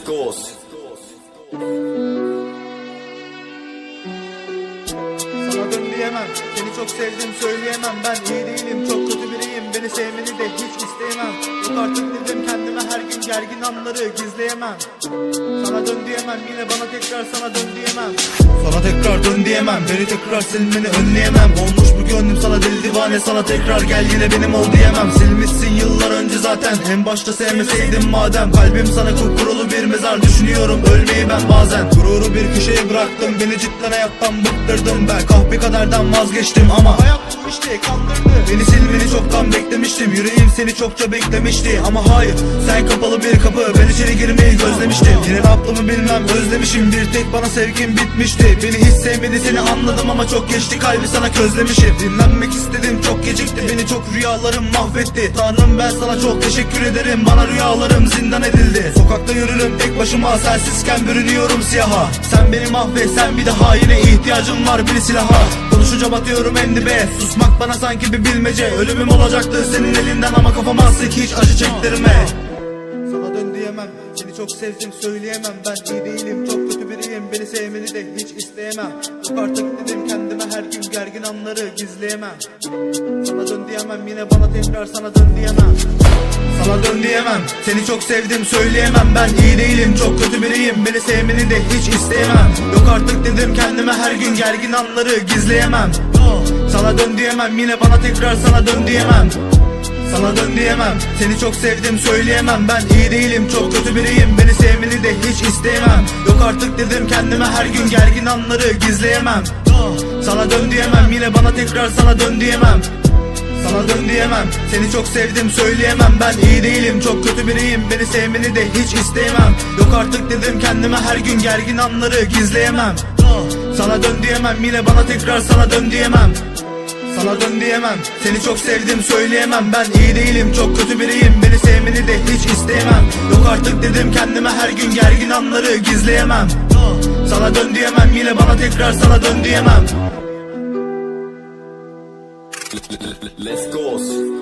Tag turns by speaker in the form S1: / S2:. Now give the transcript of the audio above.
S1: goes.
S2: Sana dön diyemem, seni çok sevdim söyleyemem. Ben iyi değilim, çok kötü biriyim, beni sevmeni de hiç isteyemem. Yok artık dedim kendime, her gün gergin anları gizleyemem. Sana dön diyemem, yine bana tekrar sana dön diyemem. Sana tekrar dön diyemem, beni tekrar silmeni önleyemem. Olmuş bu gönlüm sana deli divane, sana tekrar gel yine benim ol diyemem. Silmişsin yıllar önce zaten, en başta sevmeseydim madem. Kalbim sana kupkurulu bir mezar, düşünüyorum ölmeyi ben bazen. Gururu bir köşeye bıraktım, beni cidden hayattan bıktırdım ben. Kahpe kaderden vazgeçtim ama hayat bu işte kandırdı. Beni silmeni çoktan beklemiştim, yüreğim seni çokça beklemişti. Ama hayır, sen kapalı bir kapı, ben içeri girmeyi gözlemiştim. Yine ne yaptığımı bilmem, özlemişim, bir tek bana sevgin bitmişti. Beni hiç sevmedi seni anladım ama çok geçti, kalbi sana közlemişim. Dinlenmek istedim çok gecikti, beni çok rüyalarım mahvetti. Tanrım ben sana çok teşekkür ederim, bana rüyalarım zindan edildi. Sokakta yürürüm tek başıma, sensizken bürünüyorum siyaha. Sen beni mahvet, sen bir daha, yine ihtiyacım var bir silaha. Konuşunca batıyorum en dibe, susmak bana sanki bir bilmece. Ölümüm olacaktı senin elinden ama kafama sık, hiç acı çektirme. Sana dön diyemem, seni çok sevdim söyleyemem. Ben iyi değilim, çok kötü biriyim, beni sevmeni de hiç isteyemem. Yok artık dedim kendime, her gün gergin anları gizleyemem. Sana dön diyemem, yine bana tekrar sana dön diyemem. Sana dön diyemem, seni çok sevdim söyleyemem. Ben iyi değilim, çok kötü biriyim, beni sevmeni de hiç isteyemem. Yok artık dedim kendime, her gün gergin anları gizleyemem. Sana dön diyemem, yine bana tekrar sana dön diyemem. Sana dön diyemem, seni çok sevdim söyleyemem. Ben iyi değilim, çok kötü biriyim, beni sevmeni de hiç isteyemem. Yok artık dedim kendime, her gün gergin anları gizleyemem. Sana dön diyemem, yine bana tekrar sana dön diyemem. Sana dön diyemem, seni çok sevdim söyleyemem. Ben iyi değilim, çok kötü biriyim, beni sevmeni de hiç isteyemem. Yok artık dedim kendime, her gün gergin anları gizleyemem. Sana dön diyemem, yine bana tekrar sana dön diyemem. Sana dön diyemem, seni çok sevdim söyleyemem. Ben iyi değilim, çok kötü biriyim, beni sevmeni de hiç isteyemem. Yok artık dedim kendime, her gün gergin anları gizleyemem. Sana dön diyemem, yine bana tekrar sana dön diyemem.
S1: Let's go.